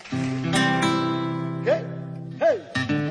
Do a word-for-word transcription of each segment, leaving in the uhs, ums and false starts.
Hey, hey.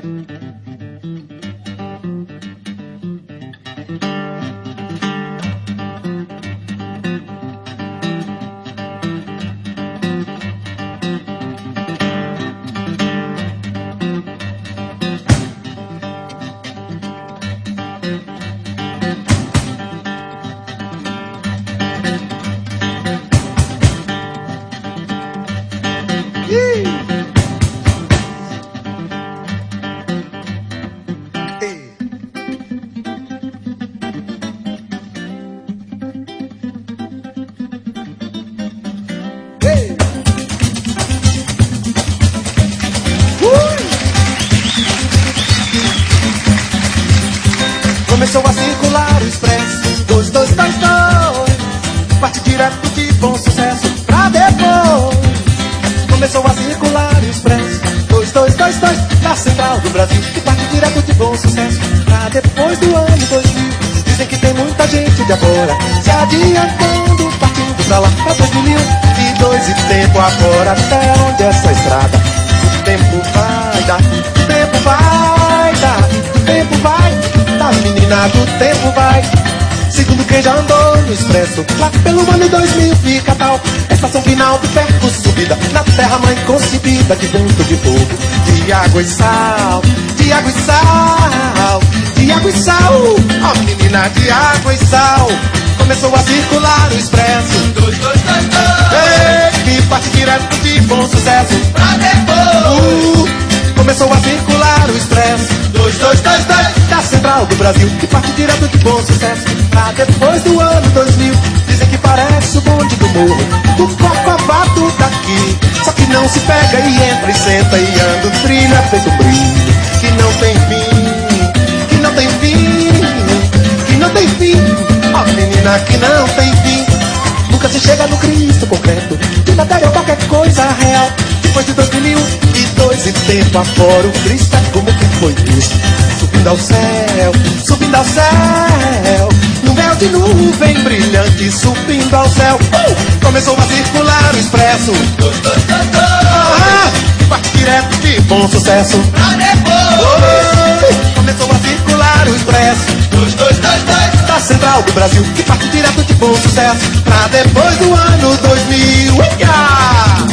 Começou a circular o expresso dois, dois, dois, dois. Parte direto de bom sucesso pra depois. Começou a circular o expresso dois, dois, dois, dois. Da central do Brasil, que parte direto de bom sucesso pra depois do ano dois mil. Dizem que tem muita gente de afora se adiantando, partindo pra lá pra dois mil e um e dois. E tempo afora, até onde essa estrada o tempo vai dar, o tempo vai dar, o tempo vai dar, menina, do tempo vai. Segundo quem já andou no expresso, lá pelo ano dois mil fica tal. Estação final do percurso, subida na terra mãe concebida, de vento, de fogo, de água e sal, de água e sal, de água e sal. Ó, oh, menina, de água e sal. Começou a circular o expresso dois, dois, dois, dois. Que parte direto de bom sucesso pra depois. Uh, começou a circular o expresso dois, dois, dois, dois. Da central do Brasil, que parte direto de bom sucesso pra depois do ano dois mil. Dizem que parece o bonde do morro, do Corcovado daqui. Só que não se pega e entra e senta e anda o trilha feito brilho. Que não tem fim, que não tem fim, que não tem fim. Ó, oh, menina, que não tem fim. Nunca se chega no Cristo concreto, de matéria ou qualquer coisa real. Depois de dois mil e dois e tempo afora, o Cristo é como que foi visto, subindo ao céu, subindo ao céu, num véu de nuvem brilhante, subindo ao céu. Uh! Começou a circular o expresso dois, dois, dois, dois. Ah, parte direto de bom sucesso pra depois. Uh! Começou a circular o expresso dois, dois, dois, dois. Da central do Brasil, que parte direto de bom sucesso pra depois do ano dois mil. Uia!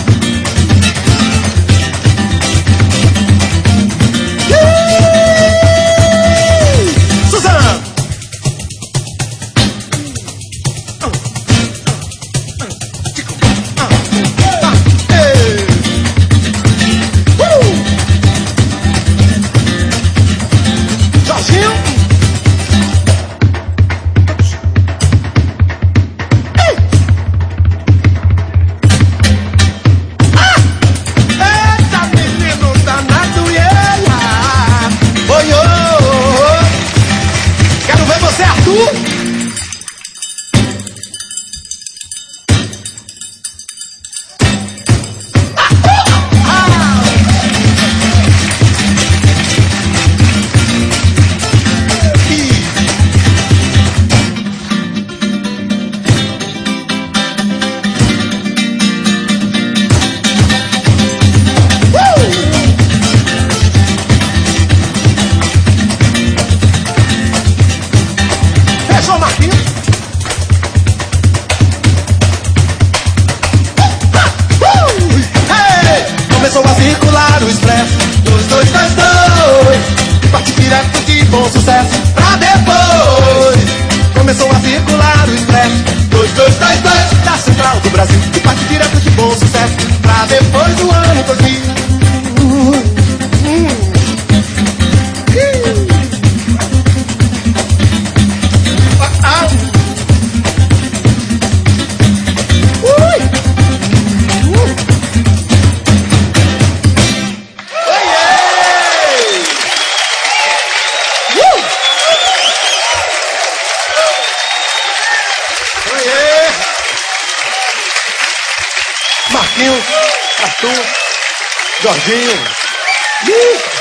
Marquinhos, Arthur, Jorginho. Ih!